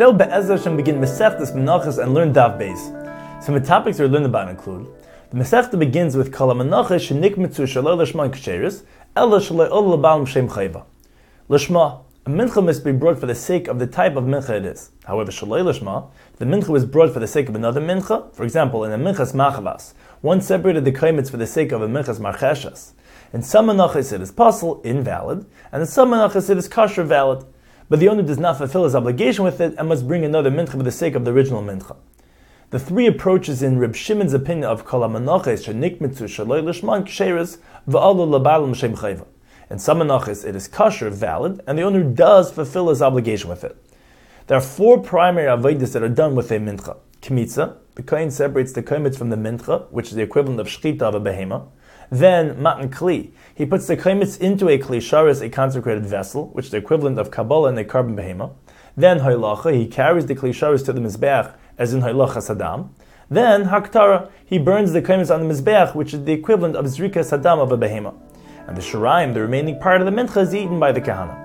shall Be'ezra Hashem begin Masechtas Menachos and learn Daf Beis. Some of the topics we're learning about include: the Masechta begins with Kol HaMenachos shenikmitzu shaloi l'shma ksheris, ela shaloi ol l'bal m'shem chayva. L'shma, a mincha must be brought for the sake of the type of mincha it is. However, shaloi l'shma, the mincha was brought for the sake of another mincha. For example, in a minchas machavas, one separated the kaimitz for the sake of a minchas marcheshas. In some menachos it is possible, invalid, and in some menachos it is kosher, valid. But the owner does not fulfill his obligation with it and must bring another mincha for the sake of the original mincha. The three approaches in Reb Shimon's opinion of Kol HaMenachos shenikmitzu shaloi l'shma ksheris v'alu l'bal m'shem chayva. In some menachos it is kosher, valid, and the owner does fulfill his obligation with it. There are four primary avodas that are done with a mincha. Kmitza, the kohen separates the kaimitz from the mincha, which is the equivalent of shchita of a behema. Then matan kli, he puts the kaimitz into a kli sharis, a consecrated vessel, which is the equivalent of kabbalah and a carbon behema. Then haylacha, he carries the kli sharis to the mizbeach, as in haylacha sadam. Then haktara, he burns the kaimitz on the mizbeach, which is the equivalent of zrika sadam of a behema. And the shiraim, the remaining part of the mincha, is eaten by the kahana.